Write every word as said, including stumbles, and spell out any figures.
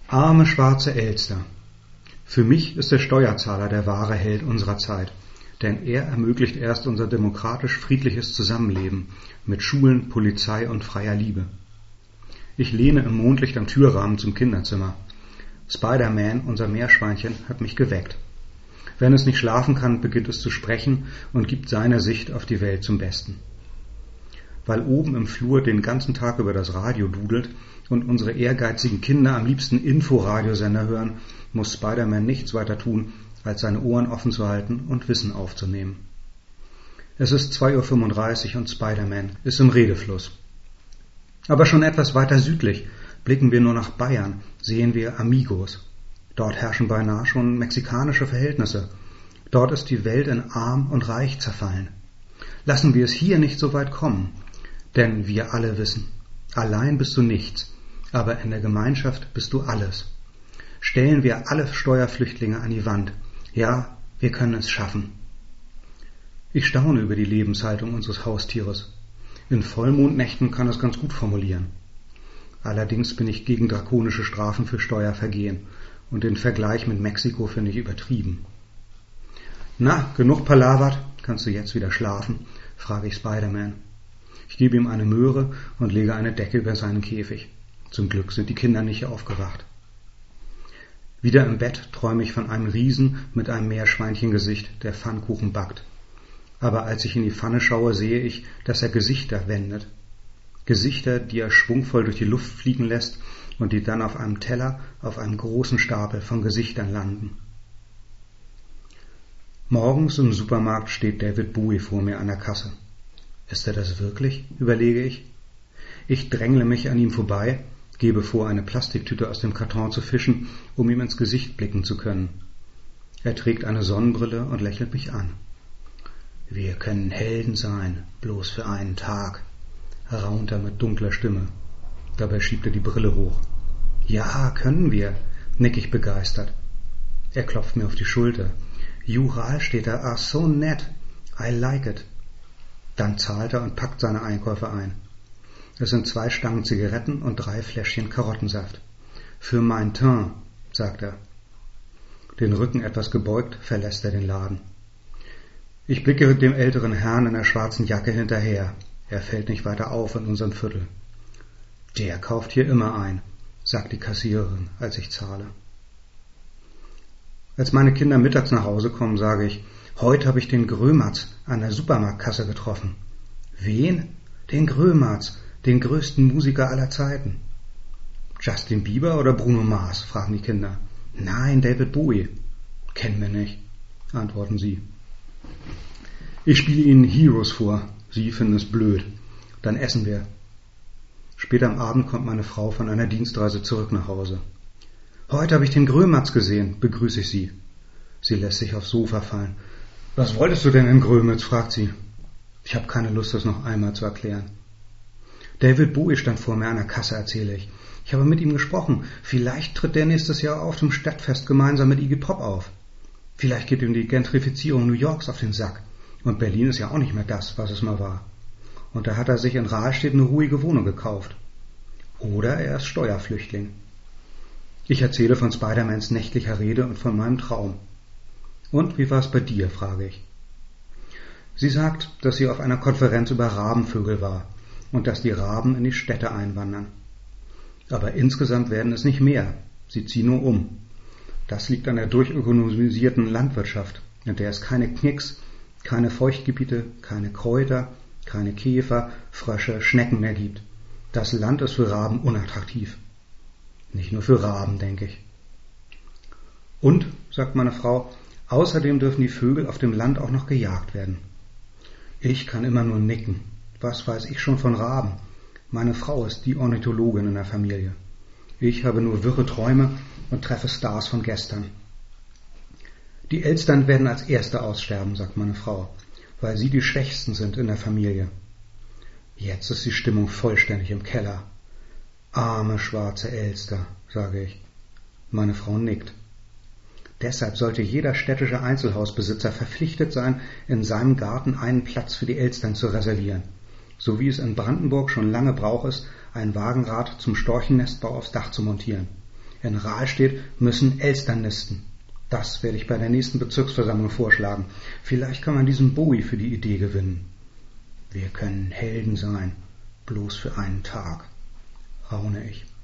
Arme schwarze Elster. Für mich ist der Steuerzahler der wahre Held unserer Zeit, denn er ermöglicht erst unser demokratisch-friedliches Zusammenleben mit Schulen, Polizei und freier Liebe. Ich lehne im Mondlicht am Türrahmen zum Kinderzimmer. Spider-Man, unser Meerschweinchen, hat mich geweckt. Wenn es nicht schlafen kann, beginnt es zu sprechen und gibt seine Sicht auf die Welt zum Besten. Weil oben im Flur den ganzen Tag über das Radio dudelt und unsere ehrgeizigen Kinder am liebsten Inforadiosender hören, muss Spider-Man nichts weiter tun, als seine Ohren offen zu halten und Wissen aufzunehmen. Es ist zwei Uhr fünfunddreißig und Spider-Man ist im Redefluss. Aber schon etwas weiter südlich, blicken wir nur nach Bayern, sehen wir Amigos. Dort herrschen beinahe schon mexikanische Verhältnisse. Dort ist die Welt in arm und reich zerfallen. Lassen wir es hier nicht so weit kommen, denn wir alle wissen, allein bist du nichts, aber in der Gemeinschaft bist du alles. Stellen wir alle Steuerflüchtlinge an die Wand. Ja, wir können es schaffen. Ich staune über die Lebenshaltung unseres Haustieres. In Vollmondnächten kann es ganz gut formulieren. Allerdings bin ich gegen drakonische Strafen für Steuervergehen und den Vergleich mit Mexiko finde ich übertrieben. Na, genug palavert, kannst du jetzt wieder schlafen? Frage ich Spider-Man. Ich gebe ihm eine Möhre und lege eine Decke über seinen Käfig. Zum Glück sind die Kinder nicht aufgewacht. Wieder im Bett träume ich von einem Riesen mit einem Meerschweinchengesicht, der Pfannkuchen backt. Aber als ich in die Pfanne schaue, sehe ich, dass er Gesichter wendet. Gesichter, die er schwungvoll durch die Luft fliegen lässt und die dann auf einem Teller auf einem großen Stapel von Gesichtern landen. Morgens im Supermarkt steht David Bowie vor mir an der Kasse. Ist er das wirklich? Überlege ich. Ich drängle mich an ihm vorbei, gebe vor, eine Plastiktüte aus dem Karton zu fischen, um ihm ins Gesicht blicken zu können. Er trägt eine Sonnenbrille und lächelt mich an. Wir können Helden sein, bloß für einen Tag, raunt er mit dunkler Stimme. Dabei schiebt er die Brille hoch. Ja, können wir, nick ich begeistert. Er klopft mir auf die Schulter. Jural steht da, ach so nett, I like it. Dann zahlt er und packt seine Einkäufe ein. Es sind zwei Stangen Zigaretten und drei Fläschchen Karottensaft. Für mein Teint, sagt er. Den Rücken etwas gebeugt, verlässt er den Laden. Ich blicke dem älteren Herrn in der schwarzen Jacke hinterher. Er fällt nicht weiter auf in unserem Viertel. Der kauft hier immer ein, sagt die Kassiererin, als ich zahle. Als meine Kinder mittags nach Hause kommen, sage ich, heute habe ich den Grömerz an der Supermarktkasse getroffen. Wen? Den Grömerz, den größten Musiker aller Zeiten. Justin Bieber oder Bruno Mars, fragen die Kinder. Nein, David Bowie. Kennen wir nicht, antworten sie. Ich spiele ihnen Heroes vor. Sie finden es blöd. Dann essen wir. Später am Abend kommt meine Frau von einer Dienstreise zurück nach Hause. Heute habe ich den Grömerz gesehen, begrüße ich sie. Sie lässt sich aufs Sofa fallen. Was wolltest du denn in Grömitz, fragt sie. Ich habe keine Lust, das noch einmal zu erklären. David Bowie stand vor mir an der Kasse, erzähle ich. Ich habe mit ihm gesprochen. Vielleicht tritt der nächstes Jahr auf dem Stadtfest gemeinsam mit Iggy Pop auf. Vielleicht geht ihm die Gentrifizierung New Yorks auf den Sack. Und Berlin ist ja auch nicht mehr das, was es mal war. Und da hat er sich in Rahlstedt eine ruhige Wohnung gekauft. Oder er ist Steuerflüchtling. Ich erzähle von Spider-Mans nächtlicher Rede und von meinem Traum. Und wie war es bei dir, frage ich. Sie sagt, dass sie auf einer Konferenz über Rabenvögel war und dass die Raben in die Städte einwandern. Aber insgesamt werden es nicht mehr. Sie ziehen nur um. Das liegt an der durchökonomisierten Landwirtschaft, in der es keine Knicks, keine Feuchtgebiete, keine Kräuter, keine Käfer, Frösche, Schnecken mehr gibt. Das Land ist für Raben unattraktiv. Nicht nur für Raben, denke ich. Und, sagt meine Frau, außerdem dürfen die Vögel auf dem Land auch noch gejagt werden. Ich kann immer nur nicken. Was weiß ich schon von Raben? Meine Frau ist die Ornithologin in der Familie. Ich habe nur wirre Träume und treffe Stars von gestern. Die Elstern werden als Erste aussterben, sagt meine Frau, weil sie die Schwächsten sind in der Familie. Jetzt ist die Stimmung vollständig im Keller. Arme schwarze Elster, sage ich. Meine Frau nickt. Deshalb sollte jeder städtische Einzelhausbesitzer verpflichtet sein, in seinem Garten einen Platz für die Elstern zu reservieren, so wie es in Brandenburg schon lange Brauch ist, ein Wagenrad zum Storchennestbau aufs Dach zu montieren. In Rahlstedt müssen Elstern nisten. Das werde ich bei der nächsten Bezirksversammlung vorschlagen. Vielleicht kann man diesen Bowie für die Idee gewinnen. Wir können Helden sein, bloß für einen Tag, raune ich.